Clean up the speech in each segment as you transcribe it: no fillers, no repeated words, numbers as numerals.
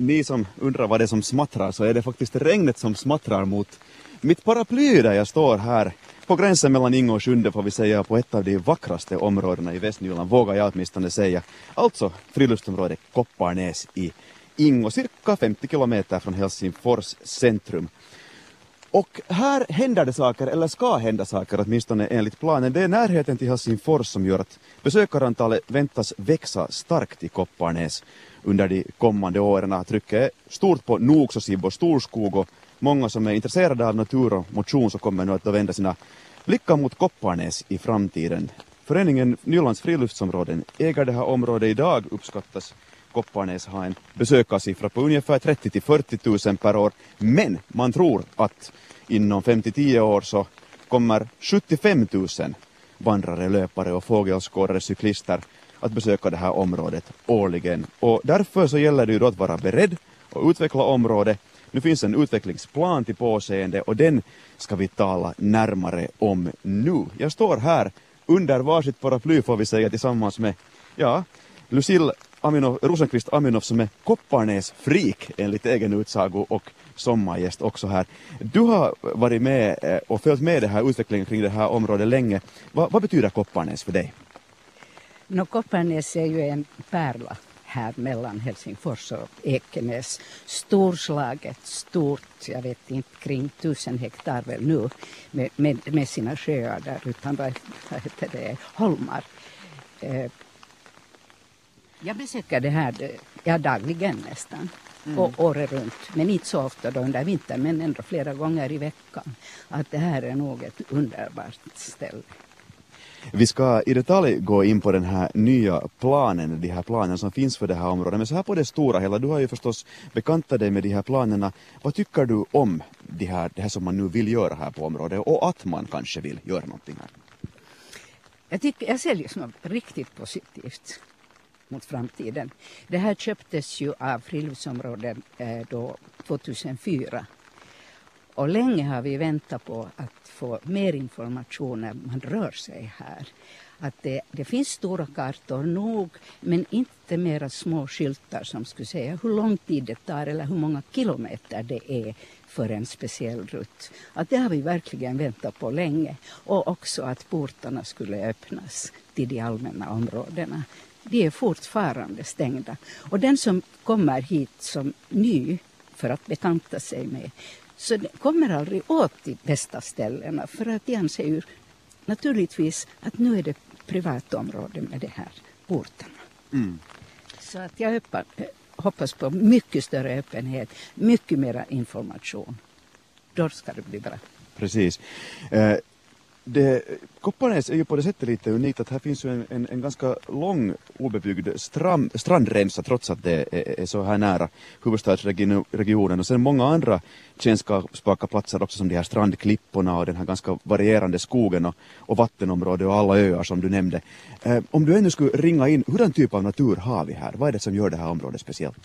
ni som undrar vad det är som smattrar, så är det faktiskt regnet som smattrar mot mitt paraply där jag står här på gränsen mellan Ingo och Sjunde, får vi säga, på ett av de vackraste områdena i Västnyland, vågar jag åtminstone säga. Alltså friluftsområdet Kopparnäs i Ingo, cirka 50 kilometer från Helsingfors centrum. Och här händer det saker, eller ska hända saker åtminstone enligt planen. Det är närheten till Helsingfors som gör att besökarantalet väntas växa starkt i Kopparnäs under de kommande åren. Trycket är stort på Noksåsibbo och Storskog, och många som är intresserade av natur och motion så kommer nu att vända sina blickar mot Kopparnäs i framtiden. Föreningen Nylands friluftsområden äger det här området. Idag uppskattas Kopparnäs ha en besökarsiffra på ungefär 30 till 40 000 per år. Men man tror att inom 5-10 år så kommer 75 000 vandrare, löpare och fågelskådare, cyklister att besöka det här området årligen. Och därför så gäller det ju då att vara beredd och utveckla området. Nu finns en utvecklingsplan till påseende och den ska vi tala närmare om nu. Jag står här under varsitt paraply, får vi säga, tillsammans med Lucille Rosenqvist Aminoff som är Kopparnäs-freak enligt egen utsago och sommargäst också här. Du har varit med och följt med det här utvecklingen kring det här området länge. Vad betyder Kopparnäs för dig? Kopparnäs är ju en pärla här mellan Helsingfors och Ekenäs. Storslaget, stort, jag vet inte, kring 1000 hektar väl nu med sina sjöar där utan vad heter det, holmar. Jag besöker det här dagligen nästan, och året runt, men inte så ofta då under vintern, men ändå flera gånger i veckan. Att det här är nog ett underbart ställe. Vi ska i detalj gå in på den här nya planen, de här planerna som finns för det här området. Men så här på det stora hela, du har ju förstås bekantat dig med de här planerna. Vad tycker du om det här som man nu vill göra här på området, och att man kanske vill göra någonting här? Jag ser det som riktigt positivt mot framtiden. Det här köptes ju av friluftsområden då 2004. Och länge har vi väntat på att få mer information när man rör sig här. Att det finns stora kartor nog, men inte mera små skyltar som skulle säga hur lång tid det tar eller hur många kilometer det är för en speciell rutt. Att det har vi verkligen väntat på länge. Och också att portarna skulle öppnas till de allmänna områdena. De är fortfarande stängda. Och den som kommer hit som ny för att bekanta sig med, så det kommer aldrig åt de bästa ställena, för att de anser ju naturligtvis att nu är det privatområde med det här portarna. Så att jag hoppas på mycket större öppenhet, mycket mer information. Då ska det bli bra. Precis. Kopparnäs är ju på det sättet lite unikt att här finns ju en ganska lång obebyggd strandremsa, trots att det är så här nära huvudstadsregionen, och sen många andra kännskapsbaka platser också, som de här strandklipporna och den här ganska varierande skogen och vattenområdet och alla öar som du nämnde. Om du ännu skulle ringa in, hurdan typ av natur har vi här? Vad är det som gör det här området speciellt?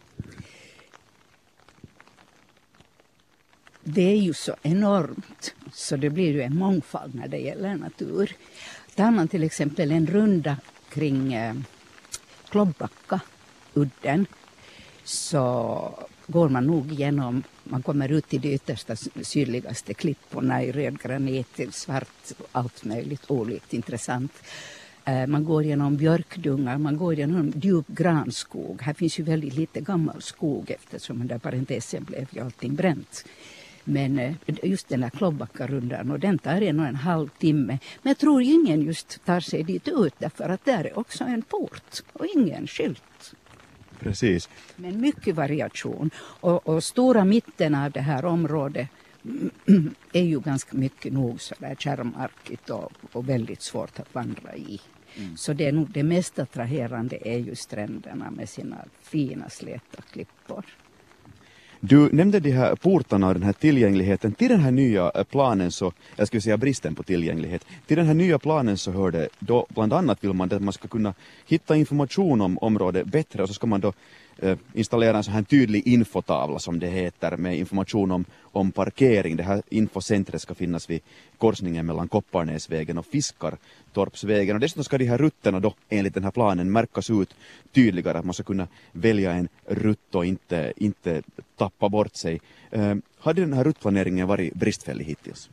Det är ju så enormt, så det blir ju en mångfald när det gäller natur. Tar man till exempel en runda kring Klobbacka, udden, så går man nog igenom, man kommer ut till de yttersta sydligaste klipporna i röd granit till svart, allt möjligt olikt intressant. Man går genom björkdungar, man går genom djup granskog. Här finns ju väldigt lite gammal skog eftersom under parentesen blev ju allting bränt. Men just den här Klobbackarundan, och den tar 1,5 timme. Men jag tror ingen just tar sig dit ut, därför att där är också en port och ingen skylt. Precis. Men mycket variation. Och stora mitten av det här området är ju ganska mycket nog sådär kärmarkigt och väldigt svårt att vandra i. Så det är nog det mest attraherande är ju stränderna med sina fina släta klippor. Du nämnde de här portarna och den här tillgängligheten. Till den här nya planen, så jag skulle säga bristen på tillgänglighet, till den här nya planen så hörde då bland annat vill man att man ska kunna hitta information om området bättre, och så ska man då installera en så här tydlig infotavla som det heter med information om parkering. Det här infocentret ska finnas vid korsningen mellan Kopparnäsvägen och Fiskartorpsvägen. Och dessutom ska de här rutterna då enligt den här planen märkas ut tydligare, att man ska kunna välja en rutt och inte tappa bort sig. Hade den här ruttplaneringen varit bristfällig hittills?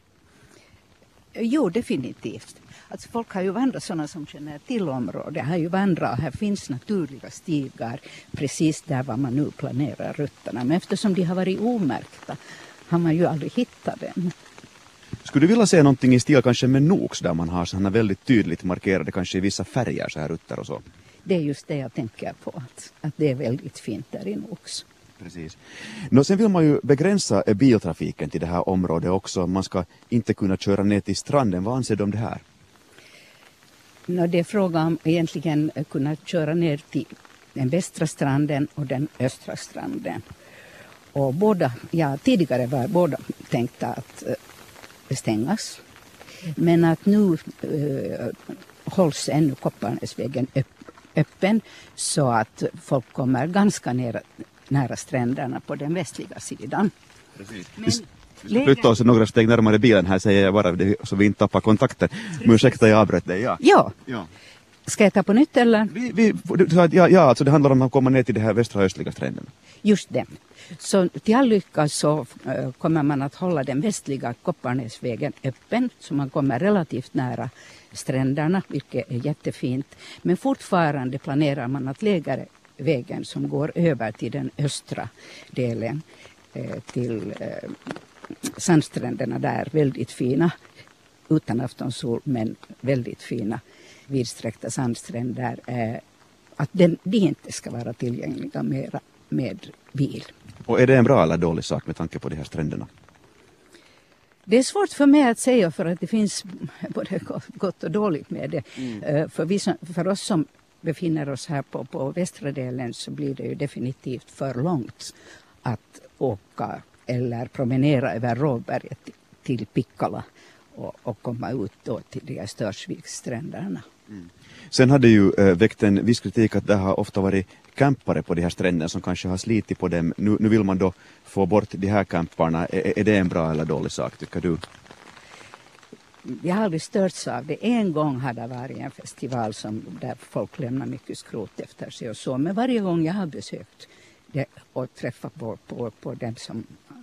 Jo, definitivt. Alltså folk har ju vandrat, sådana som känner till området, har ju vandrat. Här finns naturliga stigar precis där var man nu planerar rutterna. Men eftersom de har varit omärkta har man ju aldrig hittat dem. Skulle du vilja se någonting i stil kanske med Noks där man har sådana väldigt tydligt markerade kanske i vissa färger så här rutter och så? Det är just det jag tänker på, att det är väldigt fint där i Noks. Precis. Sen vill man ju begränsa biltrafiken till det här området också. Man ska inte kunna köra ner till stranden. Vad anser du om det här? Det är fråga om egentligen att kunna köra ner till den västra stranden och den östra stranden. Och tidigare var båda tänkta att stängas. Men att nu hålls ännu Kopparnäsvägen öppen så att folk kommer ganska nära stränderna på den västliga sidan. Precis. Vi ska flytta oss några steg närmare bilen här, säger jag bara, så vi inte tappar kontakten. Men ursäkta, jag avbröt dig. Ja. Ska jag ta på nytt eller? Alltså det handlar om att komma ner till det här västra östliga stränderna. Just det. Så till all lycka så kommer man att hålla den västliga Kopparnäsvägen öppen, så man kommer relativt nära stränderna, vilket är jättefint. Men fortfarande planerar man att lägga vägen som går över till den östra delen till sandstränderna där, väldigt fina, utan aftonsol men väldigt fina vidsträckta sandstränder, att de inte ska vara tillgängliga mera med bil. Och är det en bra eller dålig sak med tanke på de här stränderna? Det är svårt för mig att säga, för att det finns både gott och dåligt med det. För oss som befinner oss här på västra delen så blir det ju definitivt för långt att åka eller promenera över Råberget till Pikkala och komma ut då till de här Störsviksstränderna. Sen hade ju väckt en viss kritik att det har ofta varit campare på de här stränderna som kanske har slitit på dem. Nu vill man då få bort de här camparna. Är det en bra eller dålig sak, tycker du? Jag har aldrig störts av det. En gång hade det varit en festival där folk lämnar mycket skrot efter sig och så. Men varje gång jag har besökt det och träffat på dem som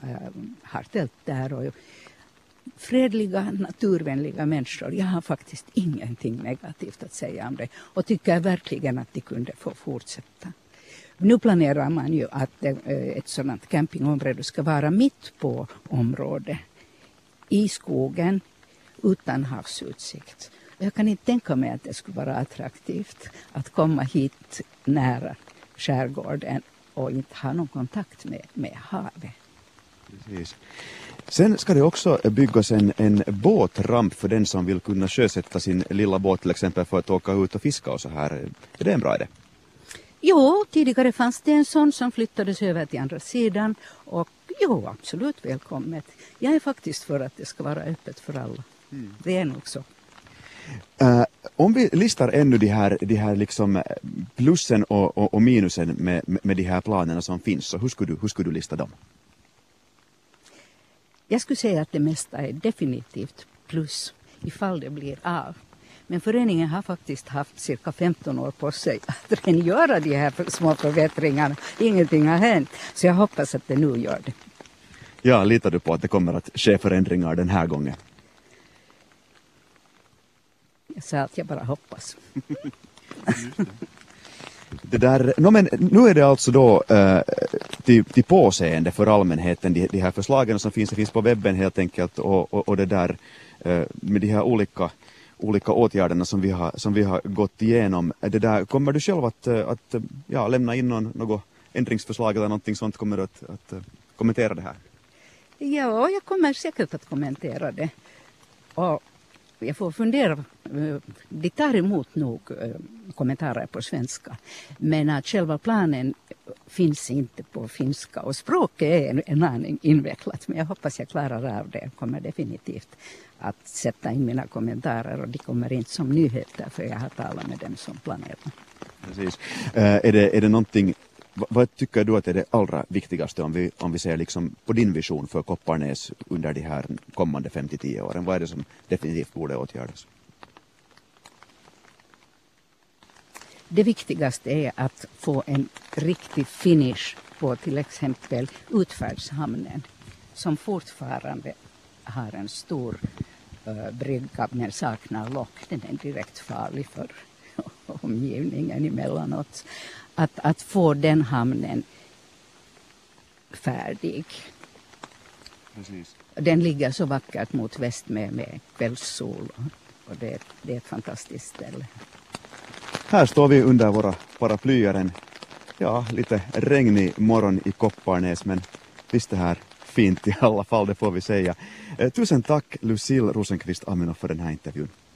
har tält där och fredliga, naturvänliga människor. Jag har faktiskt ingenting negativt att säga om det och tycker verkligen att de kunde få fortsätta. Nu planerar man ju att ett sådant campingområde ska vara mitt på området, i skogen, utan havsutsikt. Jag kan inte tänka mig att det skulle vara attraktivt att komma hit nära skärgården och inte ha någon kontakt med havet. Precis. Sen ska det också byggas en båtramp för den som vill kunna sjösätta sin lilla båt till exempel för att åka ut och fiska och så här. Är det en bra idé? Jo, tidigare fanns det en sån som flyttades över till andra sidan och jo, absolut välkommet. Jag är faktiskt för att det ska vara öppet för alla. Det är nog så. Om vi listar ännu de här liksom plussen och minusen med de här planerna som finns, så hur skulle du lista dem? Jag skulle säga att det mesta är definitivt plus ifall det blir av. Men föreningen har faktiskt haft cirka 15 år på sig att göra de här små förbättringarna. Ingenting har hänt, så jag hoppas att det nu gör det. Ja, litar du på att det kommer att ske förändringar den här gången? Jag sa att jag bara hoppas. Men nu är det alltså då till påseende för allmänheten de här förslagen som finns. Det finns på webben helt enkelt och det där med de här olika åtgärderna som vi har gått igenom. Det där, kommer du själv att lämna in något ändringsförslag eller någonting sånt? Kommer du att kommentera det här? Ja, jag kommer säkert att kommentera det. Och jag får fundera. De tar emot nog kommentarer på svenska. Men att själva planen finns inte på finska. Och språket är en aning invecklat. Men jag hoppas jag klarar av det. Jag kommer definitivt att sätta in mina kommentarer. Och de kommer inte som nyheter. För jag har talat med dem som planerar. Precis. Är det någonting Vad tycker du att är det allra viktigaste om vi ser liksom på din vision för Kopparnäs under de här kommande 5-10 åren? Vad är det som definitivt borde åtgärdas? Det viktigaste är att få en riktig finish på till exempel utfärdshamnen som fortfarande har en stor brygga men saknar lock. Den är direkt farlig för omgivningen emellanåt. Att få den hamnen färdig. Precis. Den ligger så vackert mot väst med kvällssol och det är ett fantastiskt ställe. Här står vi under våra paraplyer lite regnig morgon i Kopparnäs, men visst det här fint i alla fall, det får vi säga. Tusen tack Lucille Rosenqvist Aminoff för den här intervjun.